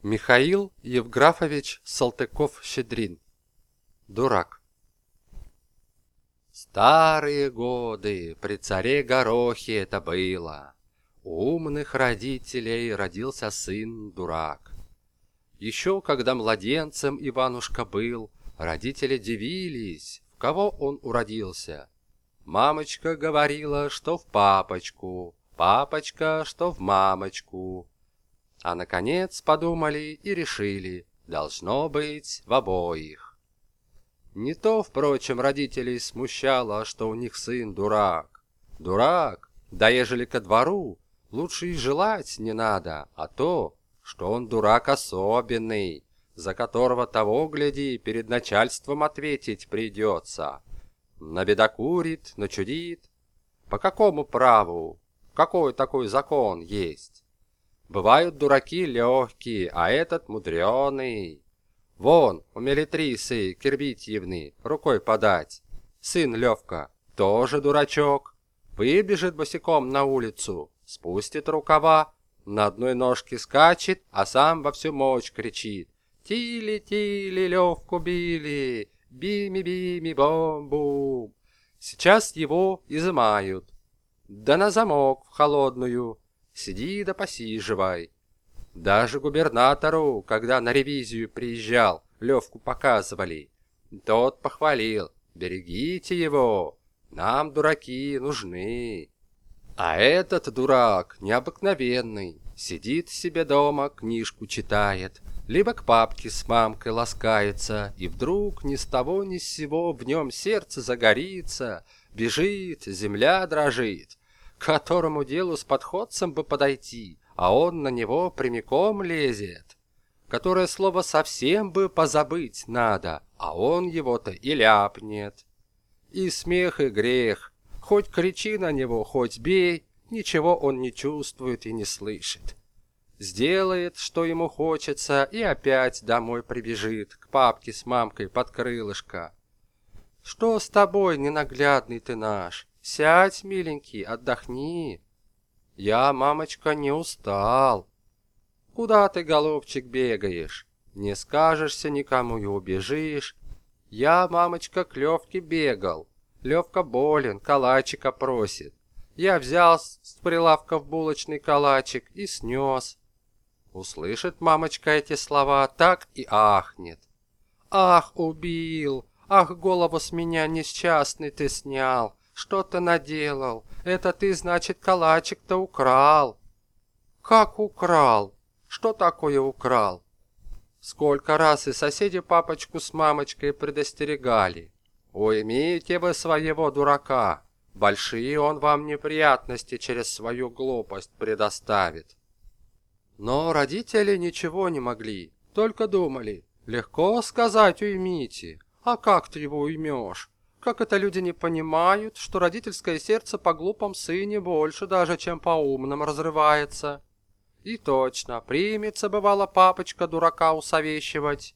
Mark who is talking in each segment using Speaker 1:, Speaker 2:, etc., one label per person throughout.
Speaker 1: Михаил Евграфович Салтыков-Щедрин. Дурак. Старые годы, при царе Горохе это было. У умных родителей родился сын-дурак. Еще когда младенцем Иванушка был, родители дивились, в кого он уродился. Мамочка говорила, что в папочку, папочка, что в мамочку. А наконец подумали и решили, должно быть в обоих. Не то, впрочем, родителей смущало, что у них сын дурак. Дурак, да ежели ко двору, лучше и желать не надо, а то, что он дурак особенный, за которого того, гляди, перед начальством ответить придется. Набедокурит, начудит. По какому праву? Какой такой закон есть? Бывают дураки легкие, а этот мудреный. Вон, у Мелитрисы Кирбитьевны рукой подать. Сын Левка тоже дурачок. Выбежит босиком на улицу, спустит рукава, на одной ножке скачет, а сам во всю мощь кричит. Тили-тили, Левку били, бими-бими-бом-бум. Сейчас его изымают. Да на замок в холодную. Сиди да посиживай. Даже губернатору, когда на ревизию приезжал, Левку показывали. Тот похвалил: берегите его, нам дураки нужны. А этот дурак необыкновенный, сидит себе дома, книжку читает, либо к папке с мамкой ласкается, и вдруг ни с того ни с сего в нем сердце загорится, бежит, земля дрожит. К которому делу с подходцем бы подойти, а он на него прямиком лезет. Которое слово совсем бы позабыть надо, а он его-то и ляпнет. И смех, и грех. Хоть кричи на него, хоть бей, ничего он не чувствует и не слышит. Сделает, что ему хочется, и опять домой прибежит, к папке с мамкой под крылышко. Что с тобой, ненаглядный ты наш? Сядь, миленький, отдохни. Я, мамочка, не устал. Куда ты, голубчик, бегаешь? Не скажешься никому и убежишь. Я, мамочка, к Левке бегал. Левка болен, калачика просит. Я взял с прилавка в булочный калачик и снес. Услышит мамочка эти слова, так и ахнет. Ах, убил! Ах, голову с меня несчастный ты снял! Что ты наделал? Это ты, значит, калачик-то украл. Как украл? Что такое украл? Сколько раз и соседи папочку с мамочкой предостерегали. Уймите вы своего дурака. Большие он вам неприятности через свою глупость предоставит. Но родители ничего не могли, только думали. Легко сказать уймите, а как ты его уймешь? Как это люди не понимают, что родительское сердце по глупом сыне больше даже, чем по умным разрывается. И точно, примется, бывало, папочка дурака усовещивать.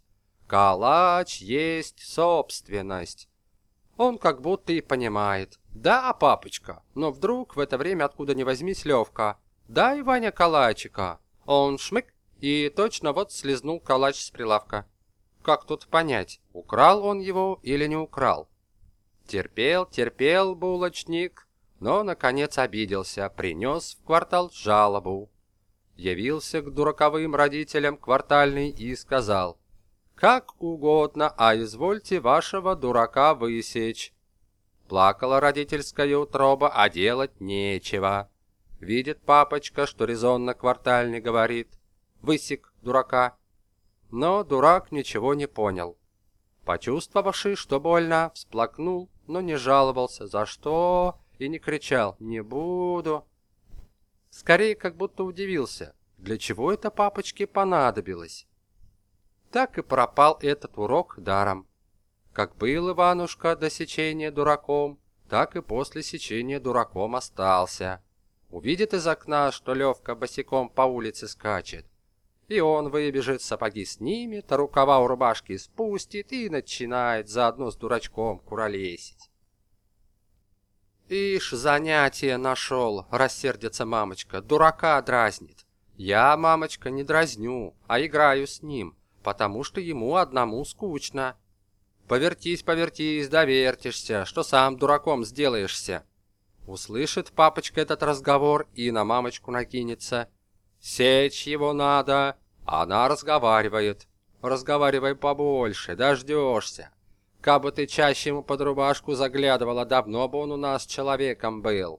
Speaker 1: Калач есть собственность. Он как будто и понимает. Да, папочка, но вдруг в это время откуда ни возьмись Левка. Дай, Ваня, калачика. Он шмык и точно вот слезнул калач с прилавка. Как тут понять, украл он его или не украл? Терпел, терпел булочник, но, наконец, обиделся, принес в квартал жалобу. Явился к дураковым родителям квартальный и сказал: «Как угодно, а извольте вашего дурака высечь». Плакала родительская утроба, а делать нечего. Видит папочка, что резонно квартальный говорит: «Высек дурака». Но дурак ничего не понял. Почувствовавший, что больно, всплакнул, но не жаловался, за что, и не кричал «не буду». Скорее, как будто удивился, для чего это папочке понадобилось. Так и пропал этот урок даром. Как был Иванушка до сечения дураком, так и после сечения дураком остался. Увидит из окна, что Левка босиком по улице скачет, и он выбежит, сапоги снимет, а рукава у рубашки спустит и начинает заодно с дурачком куролесить. «Ишь, занятие нашел!» — рассердится мамочка. «Дурака дразнит! Я, мамочка, не дразню, а играю с ним, потому что ему одному скучно. Повертись, повертись, довертишься, что сам дураком сделаешься. Услышит папочка этот разговор и на мамочку накинется. Сечь его надо, а она разговаривает. Разговаривай побольше, дождешься. Кабы ты чаще ему под рубашку заглядывала, давно бы он у нас человеком был.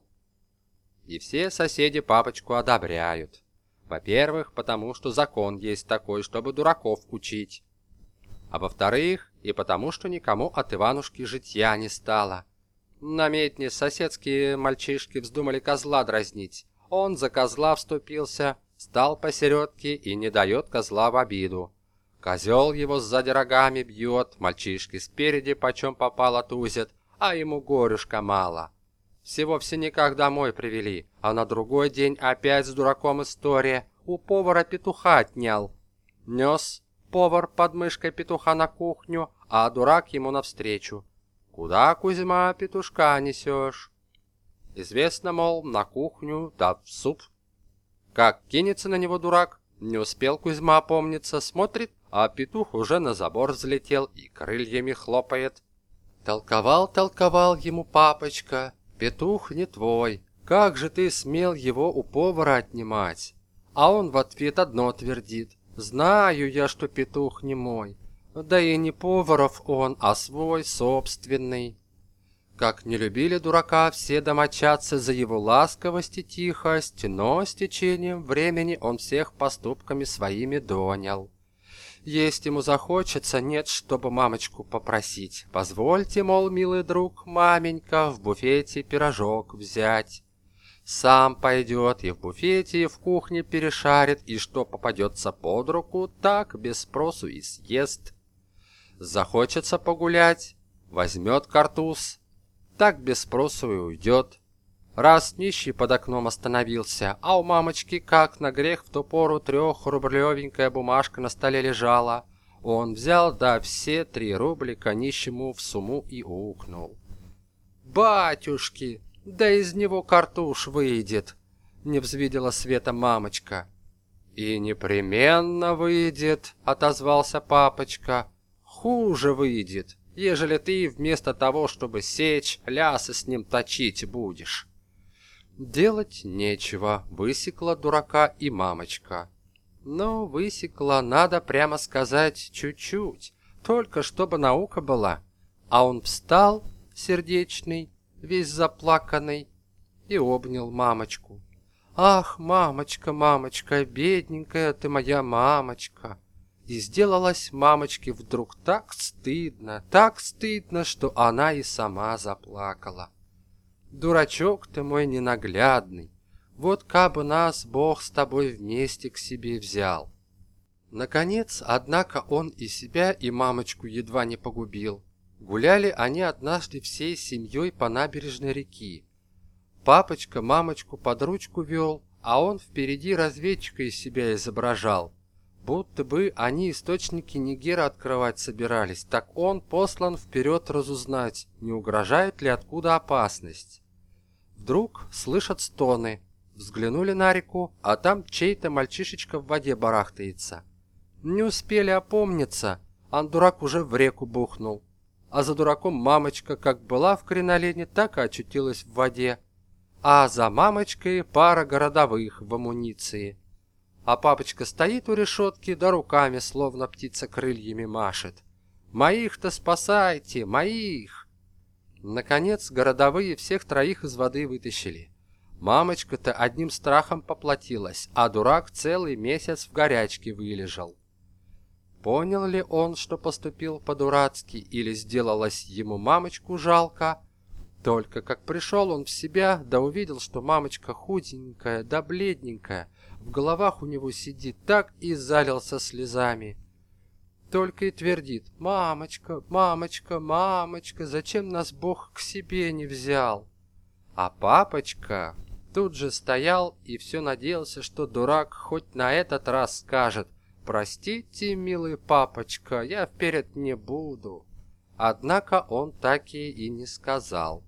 Speaker 1: И все соседи папочку одобряют. Во-первых, потому что закон есть такой, чтобы дураков учить. А во-вторых, и потому что никому от Иванушки житья не стало. На метне соседские мальчишки вздумали козла дразнить. Он за козла вступился, стал посередке и не дает козла в обиду. Козел его сзади рогами бьет, мальчишки спереди почем попало тузят, а ему горюшка мало. Всего в синяках домой привели, а на другой день опять с дураком история. У повара петуха отнял. Нес повар под мышкой петуха на кухню, а дурак ему навстречу. «Куда, Кузьма, петушка несешь?» Известно, мол, на кухню, да в суп. Как кинется на него дурак, не успел Кузьма опомниться, смотрит, а петух уже на забор взлетел и крыльями хлопает. Толковал ему папочка: «Петух не твой, как же ты смел его у повара отнимать?» А он в ответ одно твердит: «Знаю я, что петух не мой, да и не поваров он, а свой собственный». Как не любили дурака все домочадцы за его ласковость и тихость, но с течением времени он всех поступками своими донял. Есть ему захочется, нет, чтобы мамочку попросить. Позвольте, мол, милый друг, маменька, в буфете пирожок взять. Сам пойдет и в буфете, и в кухне перешарит, и что попадется под руку, так без спросу и съест. Захочется погулять, возьмет картуз, так без спросу и уйдет. Раз нищий под окном остановился, а у мамочки, как на грех, в ту пору 3-рублевенькая бумажка на столе лежала. Он взял, да все 3 рублика нищему в сумму и укнул. «Батюшки, да из него картуш выйдет!» — не взвидела света мамочка. «И непременно выйдет!» — отозвался папочка. «Хуже выйдет, ежели ты вместо того, чтобы сечь, лясы с ним точить будешь». Делать нечего, высекла дурака и мамочка. Но высекла, надо прямо сказать, чуть-чуть, только чтобы наука была. А он встал, сердечный, весь заплаканный, и обнял мамочку. «Ах, мамочка, мамочка, бедненькая ты моя мамочка!» И сделалось мамочке вдруг так стыдно, что она и сама заплакала. «Дурачок ты мой ненаглядный, вот кабы нас Бог с тобой вместе к себе взял». Наконец, однако, он и себя, и мамочку едва не погубил. Гуляли они однажды всей семьей по набережной реки. Папочка мамочку под ручку вел, а он впереди разведчика из себя изображал. Будто бы они источники Нигера открывать собирались, так он послан вперед разузнать, не угрожает ли откуда опасность. Вдруг слышат стоны, взглянули на реку, а там чей-то мальчишечка в воде барахтается. Не успели опомниться, а дурак уже в реку бухнул. А за дураком мамочка как была в кринолине, так и очутилась в воде. А за мамочкой пара городовых в амуниции. А папочка стоит у решетки, да руками, словно птица, крыльями машет. «Моих-то спасайте, моих!» Наконец городовые всех 3 из воды вытащили. Мамочка-то одним страхом поплатилась, а дурак целый месяц в горячке вылежал. Понял ли он, что поступил по-дурацки, или сделалось ему мамочку жалко? Только как пришел он в себя, да увидел, что мамочка худенькая да бледненькая, в головах у него сидит, так и залился слезами. Только и твердит: «Мамочка, мамочка, мамочка, зачем нас Бог к себе не взял?» А папочка тут же стоял и все надеялся, что дурак хоть на этот раз скажет: «Простите, милый папочка, я вперед не буду». Однако он так и не сказал.